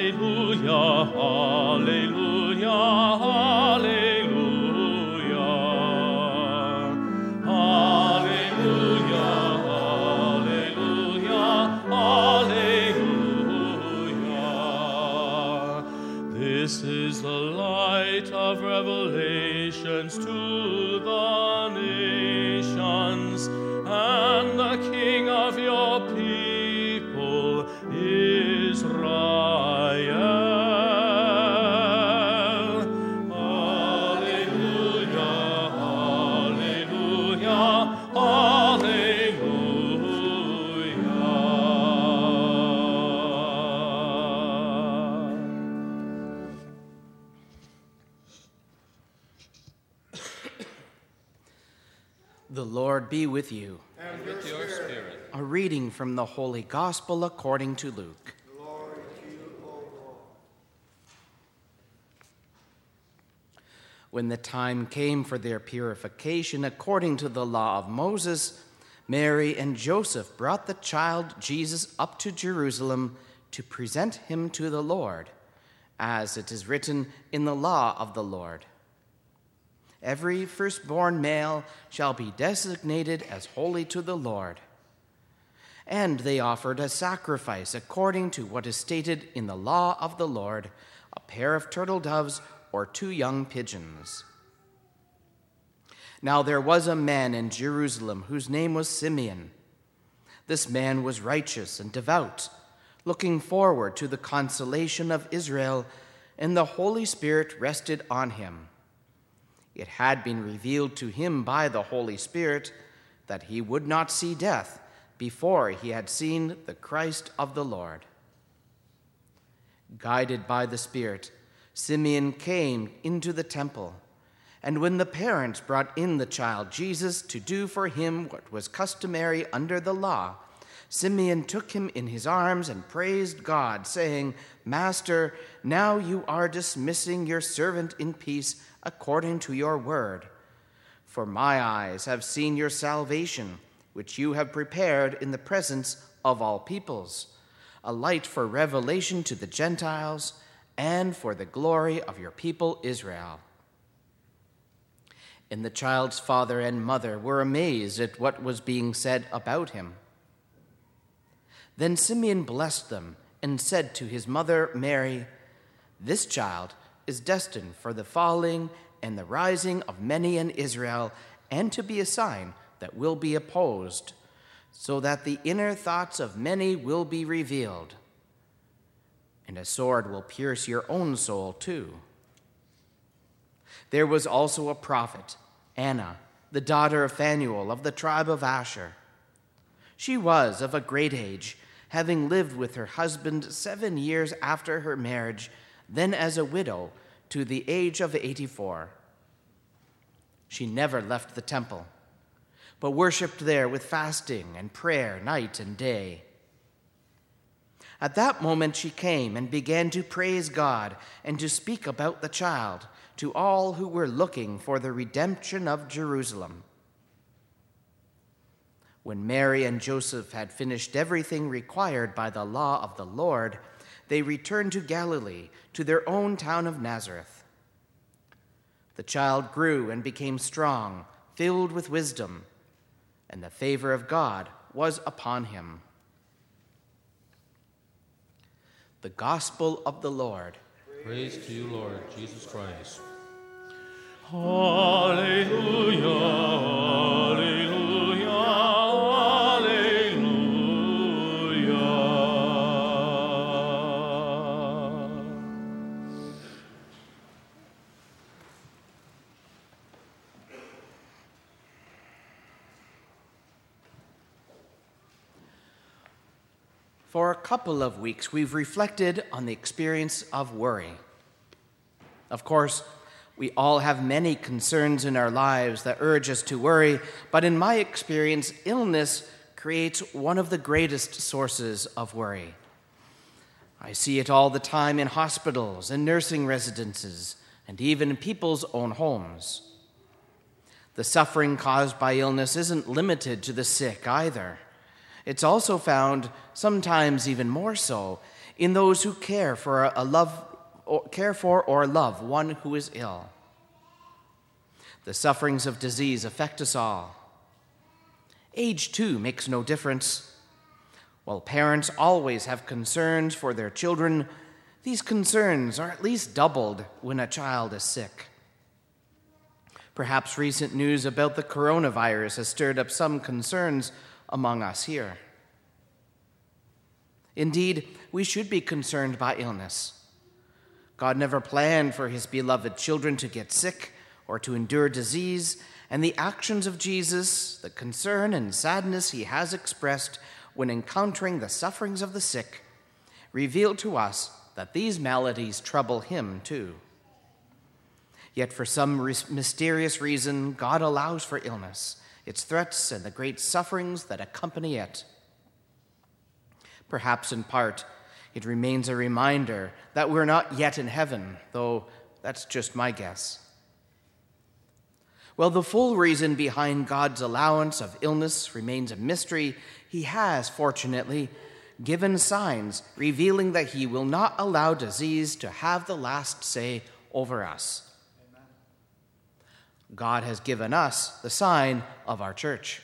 This is the light of revelations to the nations, and the King of your people, Israel. Alleluia, alleluia, alleluia. The Lord be with you. And with your spirit. A reading from the Holy Gospel according to Luke. Glory to you, O Lord. When the time came for their purification according to the law of Moses, Mary and Joseph brought the child Jesus up to Jerusalem to present him to the Lord, as it is written in the law of the Lord. Every firstborn male shall be designated as holy to the Lord. And they offered a sacrifice according to what is stated in the law of the Lord, a pair of turtle doves or 2 young pigeons. Now there was a man in Jerusalem whose name was Simeon. This man was righteous and devout, looking forward to the consolation of Israel, and the Holy Spirit rested on him. It had been revealed to him by the Holy Spirit that he would not see death before he had seen the Christ of the Lord. Guided by the Spirit, Simeon came into the temple, and when the parents brought in the child Jesus to do for him what was customary under the law, Simeon took him in his arms and praised God, saying, "Master, now you are dismissing your servant in peace according to your word. For my eyes have seen your salvation, which you have prepared in the presence of all peoples, a light for revelation to the Gentiles and for the glory of your people Israel." And the child's father and mother were amazed at what was being said about him. Then Simeon blessed them and said to his mother Mary, "This child is destined for the falling and the rising of many in Israel, and to be a sign that will be opposed, so that the inner thoughts of many will be revealed. And a sword will pierce your own soul too." There was also a prophet, Anna, the daughter of Phanuel of the tribe of Asher. She was of a great age, having lived with her husband 7 years after her marriage, then as a widow, to the age of 84. She never left the temple, but worshipped there with fasting and prayer night and day. At that moment she came and began to praise God and to speak about the child to all who were looking for the redemption of Jerusalem. When Mary and Joseph had finished everything required by the law of the Lord, they returned to Galilee, to their own town of Nazareth. The child grew and became strong, filled with wisdom, and the favor of God was upon him. The Gospel of the Lord. Praise to you, Lord Jesus Christ. Alleluia, alleluia, alleluia. For a couple of weeks, we've reflected on the experience of worry. Of course, we all have many concerns in our lives that urge us to worry, but in my experience, illness creates one of the greatest sources of worry. I see it all the time in hospitals and nursing residences, and even in people's own homes. The suffering caused by illness isn't limited to the sick either. It's also found, sometimes even more so, in those who care for or love one who is ill. The sufferings of disease affect us all. Age, too, makes no difference. While parents always have concerns for their children, these concerns are at least doubled when a child is sick. Perhaps recent news about the coronavirus has stirred up some concerns among us here. Indeed, we should be concerned by illness. God never planned for his beloved children to get sick or to endure disease, and the actions of Jesus, the concern and sadness he has expressed when encountering the sufferings of the sick, reveal to us that these maladies trouble him too. Yet for some mysterious reason, God allows for illness, its threats, and the great sufferings that accompany it. Perhaps in part, it remains a reminder that we're not yet in heaven, though that's just my guess. While the full reason behind God's allowance of illness remains a mystery, he has, fortunately, given signs revealing that he will not allow disease to have the last say over us. Amen. God has given us the sign of our church.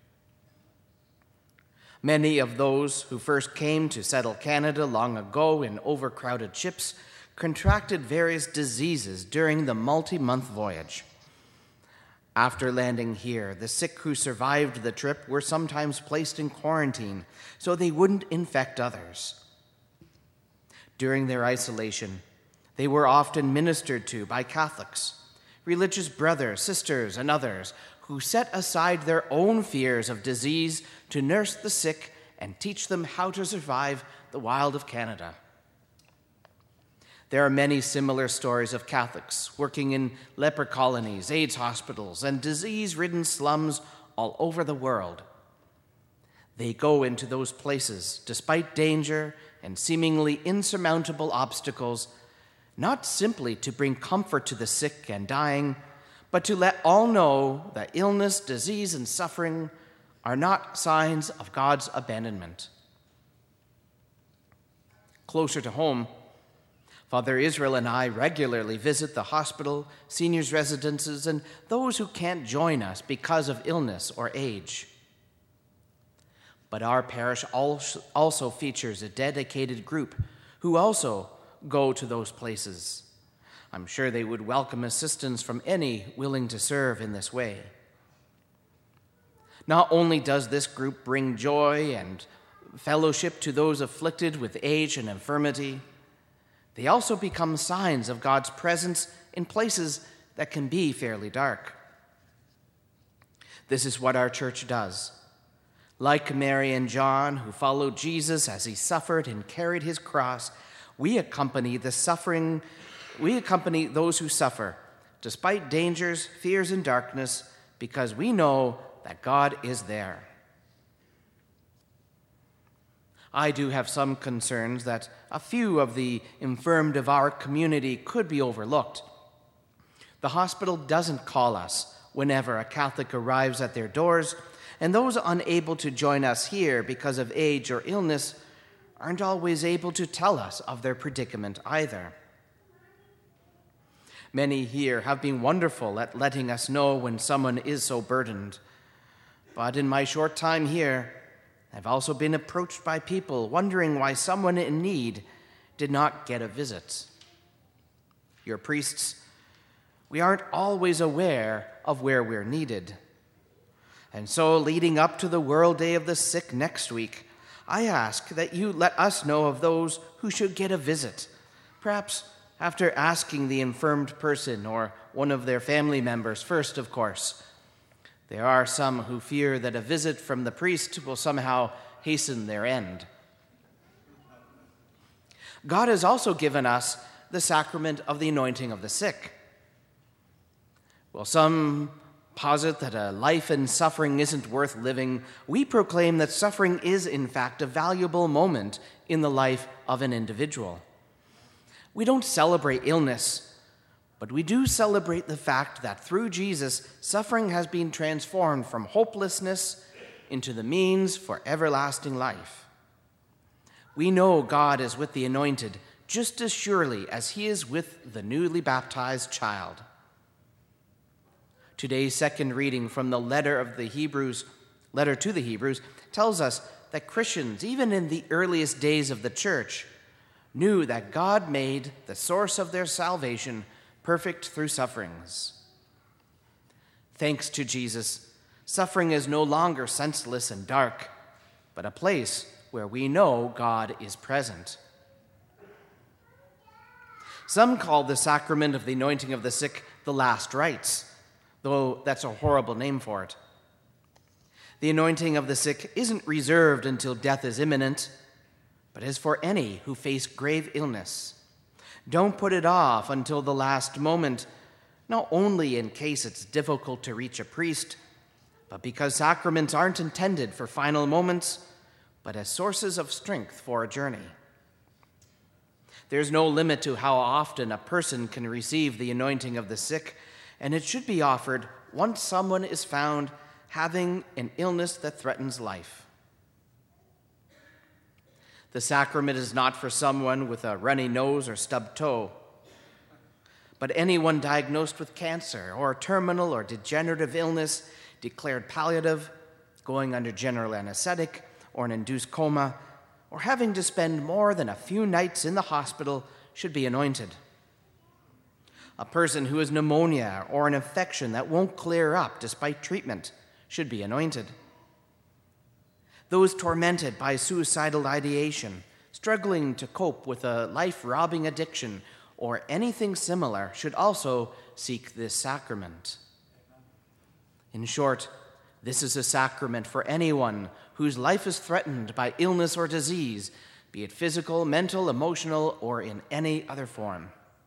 Many of those who first came to settle Canada long ago in overcrowded ships contracted various diseases during the multi-month voyage. After landing here, the sick who survived the trip were sometimes placed in quarantine so they wouldn't infect others. During their isolation, they were often ministered to by Catholics, religious brothers, sisters, and others who set aside their own fears of disease to nurse the sick and teach them how to survive the wild of Canada. There are many similar stories of Catholics working in leper colonies, AIDS hospitals, and disease-ridden slums all over the world. They go into those places despite danger and seemingly insurmountable obstacles, not simply to bring comfort to the sick and dying, but to let all know that illness, disease, and suffering are not signs of God's abandonment. Closer to home, Father Israel and I regularly visit the hospital, seniors' residences, and those who can't join us because of illness or age. But our parish also features a dedicated group who also go to those places. I'm sure they would welcome assistance from any willing to serve in this way. Not only does this group bring joy and fellowship to those afflicted with age and infirmity, they also become signs of God's presence in places that can be fairly dark. This is what our church does. Like Mary and John, who followed Jesus as he suffered and carried his cross, we accompany those who suffer, despite dangers, fears, and darkness, because we know that God is there. I do have some concerns that a few of the infirmed of our community could be overlooked. The hospital doesn't call us whenever a Catholic arrives at their doors, and those unable to join us here because of age or illness aren't always able to tell us of their predicament either. Many here have been wonderful at letting us know when someone is so burdened. But in my short time here, I've also been approached by people wondering why someone in need did not get a visit. Your priests, we aren't always aware of where we're needed. And so, leading up to the World Day of the Sick next week, I ask that you let us know of those who should get a visit, perhaps after asking the infirmed person or one of their family members first, of course. There are some who fear that a visit from the priest will somehow hasten their end. God has also given us the sacrament of the anointing of the sick. While some posit that a life in suffering isn't worth living, we proclaim that suffering is, in fact, a valuable moment in the life of an individual. We don't celebrate illness, but we do celebrate the fact that through Jesus, suffering has been transformed from hopelessness into the means for everlasting life. We know God is with the anointed just as surely as he is with the newly baptized child. Today's second reading from the letter to the Hebrews, tells us that Christians, even in the earliest days of the church, knew that God made the source of their salvation perfect through sufferings. Thanks to Jesus, suffering is no longer senseless and dark, but a place where we know God is present. Some call the sacrament of the anointing of the sick the last rites, though that's a horrible name for it. The anointing of the sick isn't reserved until death is imminent, but is for any who face grave illness. Don't put it off until the last moment, not only in case it's difficult to reach a priest, but because sacraments aren't intended for final moments, but as sources of strength for a journey. There's no limit to how often a person can receive the anointing of the sick, and it should be offered once someone is found having an illness that threatens life. The sacrament is not for someone with a runny nose or stubbed toe, but anyone diagnosed with cancer or terminal or degenerative illness, declared palliative, going under general anesthetic or an induced coma, or having to spend more than a few nights in the hospital should be anointed. A person who has pneumonia or an infection that won't clear up despite treatment should be anointed. Those tormented by suicidal ideation, struggling to cope with a life-robbing addiction or anything similar should also seek this sacrament. In short, this is a sacrament for anyone whose life is threatened by illness or disease, be it physical, mental, emotional, or in any other form.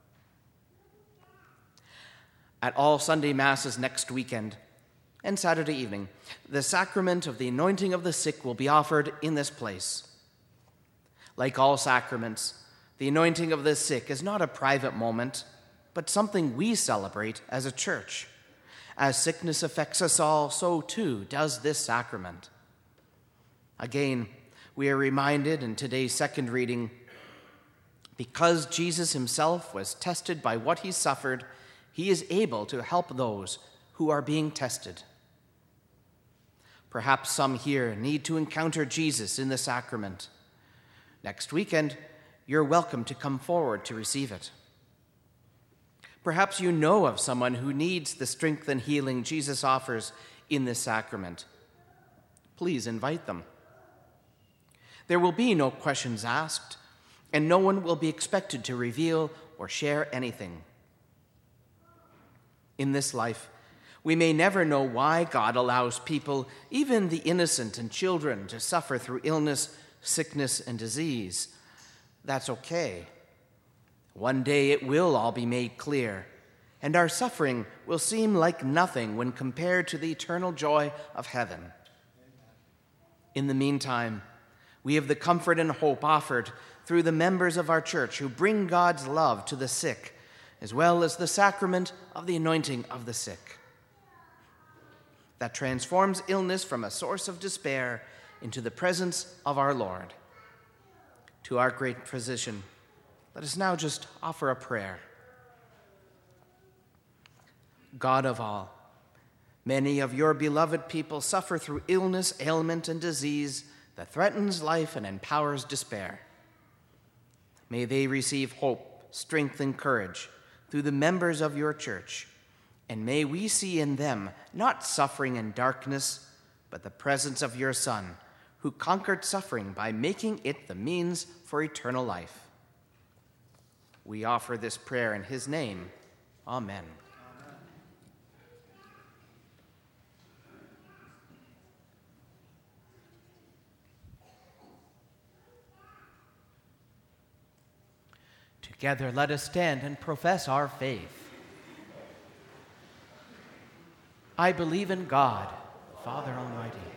At all Sunday Masses next weekend and Saturday evening, the sacrament of the anointing of the sick will be offered in this place. Like all sacraments, the anointing of the sick is not a private moment, but something we celebrate as a church. As sickness affects us all, so too does this sacrament. Again, we are reminded in today's second reading, because Jesus himself was tested by what he suffered, he is able to help those who are being tested. Perhaps some here need to encounter Jesus in the sacrament. Next weekend, you're welcome to come forward to receive it. Perhaps you know of someone who needs the strength and healing Jesus offers in this sacrament. Please invite them. There will be no questions asked, and no one will be expected to reveal or share anything. In this life, we may never know why God allows people, even the innocent and children, to suffer through illness, sickness, and disease. That's okay. One day it will all be made clear, and our suffering will seem like nothing when compared to the eternal joy of heaven. In the meantime, we have the comfort and hope offered through the members of our church who bring God's love to the sick, as well as the sacrament of the anointing of the sick, that transforms illness from a source of despair into the presence of our Lord. To our great physician, let us now just offer a prayer. God of all, many of your beloved people suffer through illness, ailment, and disease that threatens life and empowers despair. May they receive hope, strength, and courage through the members of your church, and may we see in them not suffering and darkness, but the presence of your Son, who conquered suffering by making it the means for eternal life. We offer this prayer in his name. Amen. Together, let us stand and profess our faith. I believe in God, the Father Almighty,